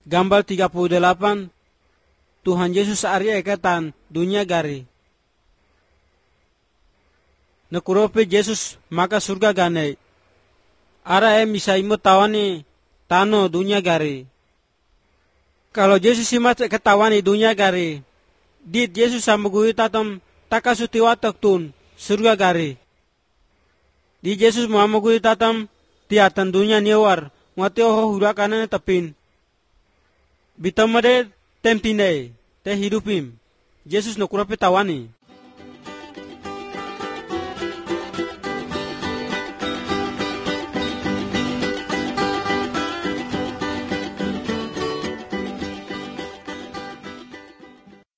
Gambar 38, Tuhan Yesus Arya ekatan dunia gari. Nakurope Yesus maka surga ganai. Ara bisa imut tawani tano dunia gari. Kalau Yesus imat ketawani dunia gari, dit Yesus samugui tatam takasuti watak tun surga gari. Di Yesus mamugui tatam tiatan dunia niwar ngati oho hurakanane tapin. Bitamade tempinai te hidupim. Yesus nakurope tawani.